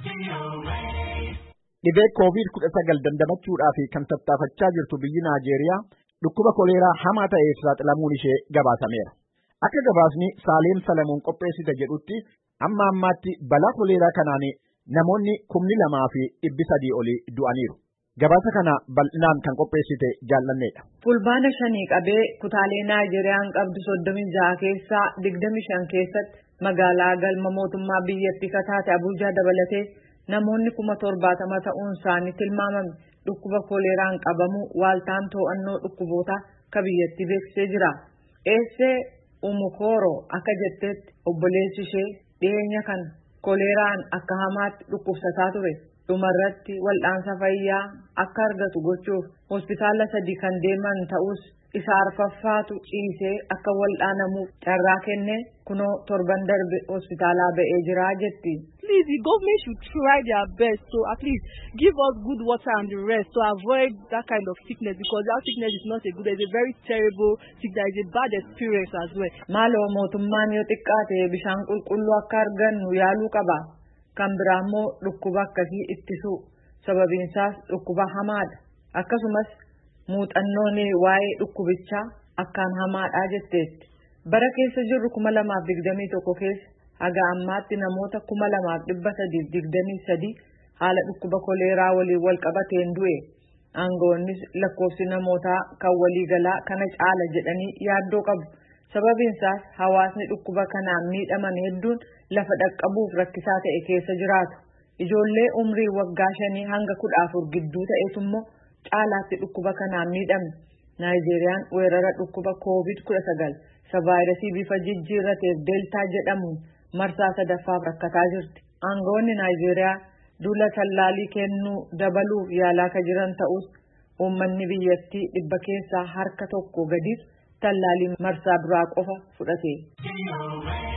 Dhibee COVID-19 dandamachuudhaaf kan tattaafachaa jirtu biyyi Naajeeriyaa dhukkuba koleeraa hamaa ta'eef saaxilamuun ishee gabaasameera. Akka gabaasni Saaleem Salamuun qopheessite jedhutti amma ammaatti balaa koleeraa kanaan namoonni 2,300 olii du'aniiru. Gabaasa kana bal'inaan kan qopheessite jaallanneedha. Fulbaana 5 qabee kutaalee Naajeeriyaan qabdu 36 keessaa 25 keessatti magaalaa galma mootummaa biyyattii kataate Abuujaa dabalatee namoonni 70,000 ta'uun isaanii tilmaamame dhukkuba koleeraan qabamu waaltaan to'annoo dhukkuboota ka biyyattii beeksisee jira. Eessee Umukoro akka jettetti obboleessi ishee dhiyeenya kana koleeraan akka hamaatti dhukkubsataa ture. Dhumarratti wal'aansa fayyaa akka argatu gochuuf hospitaala 3 kan deeman ta'us isa arfaffaatu ciisee akka wal'aanamuuf carraa kennee kunoo torban darbe hospitaalaa ba'ee jira jetti. Please, the government should try their best to at least give us good water and the rest to avoid that kind of sickness, because that sickness is not a good, it's a very terrible sickness, it's a bad experience as well. Maaloo mootummaan yoo xiqqaate bishaan qulqulluu akka argannu yaaluu qaba. Kan biraa immoo dhukkuba akkasii ittisu sababiinsaas dhukkuba hamaadha. Akkasumas muuxannoon waa'ee dhukkubichaa akkaan hamaadha jetteetti. Bara keessa jirru 2021 keessa haga ammaatti namoota 2,323 haala dhukkuba koleeraa waliin wal qabateen du'e. Aangoonnis lakkoofsi namootaa kan waliigalaa kana caala jedhanii yaaddoo qabu. Sababiinsaas hawaasni dhukkuba kanaan miidhaman hedduun lafa dhaqqabuuf rakkisaa ta'e keessa jiraatu. Ijoollee umrii waggaa 5 hanga 14 gidduu ta'etu immoo caalaatti dhukkuba kanaan miidhame. Naayijeeriyaan weerara dhukkuba COVID-19 vaayirasii bifa jijjiirrateef deeltaa jedhamuun marsaa 3ffaaf rakkataa jirti. Aangoonni Naayijeeriyaa duula tallaalii kennuu dabaluuf yaalaa ka jiran ta'us uummanni biyyattii 100 keessaa harka 1 gadiif tallaalii marsaa duraa qofa fudhate.